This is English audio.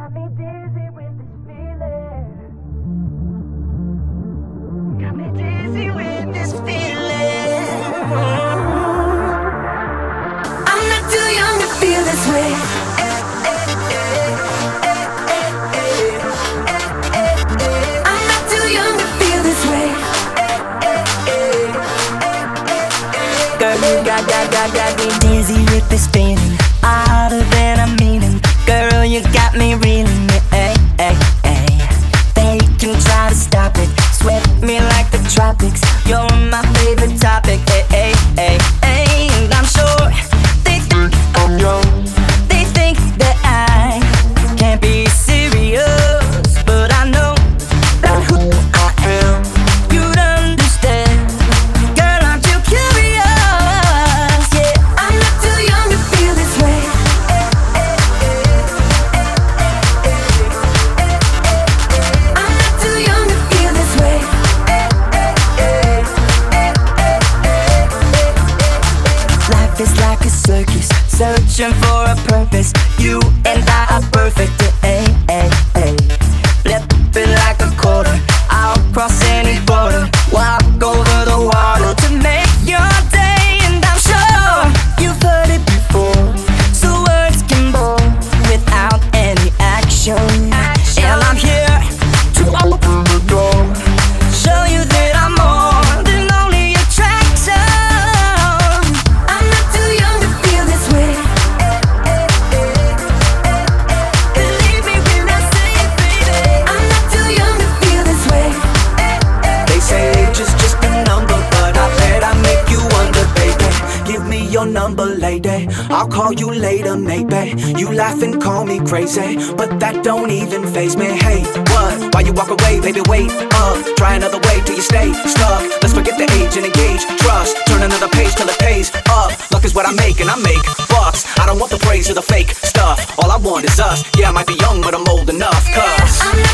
got me dizzy with this feeling. Got me dizzy with this feeling. I'm not too young to feel this way. I'm not too young to feel this way. Girl, you got me dizzy with this feeling, harder than I'm meaning. Girl, you got me reeling. They can try to stop it, sweat me like the tropics. You're my favorite topic. And I'm sure they think I'm young. They think that I can't be serious, but I know that who I am, you'd understand. Girl, aren't you curious? Yeah, I'm not too young to feel this way. I'm not too young to feel this way. life is like a circus, searching for a purpose. You and I are perfect. Flip it like a quarter, I'll cross any border, walk over the water to make your day. And I'm sure you've heard it before, so words can bore without any action. And I'm here to open the door, show you that I'm more than only attraction. I'm not too young to feel this way. Believe me when I say it, baby. I'm not too young to feel this way. They say age is just a number, but I bet I make you wonder, baby. Give me your number, lady, I'll call you later, maybe. You laugh and call me crazy, but that don't even faze me. Hey, what? Why you walk away, baby? Wait up, try another way till you stay stuck. Let's forget the age and engage trust. Turn another page till it pays up. Luck is what I make and I make bucks. I don't want the praise or the fake stuff. All I want is us. Yeah, I might be young, but I'm old enough. 'Cause I'm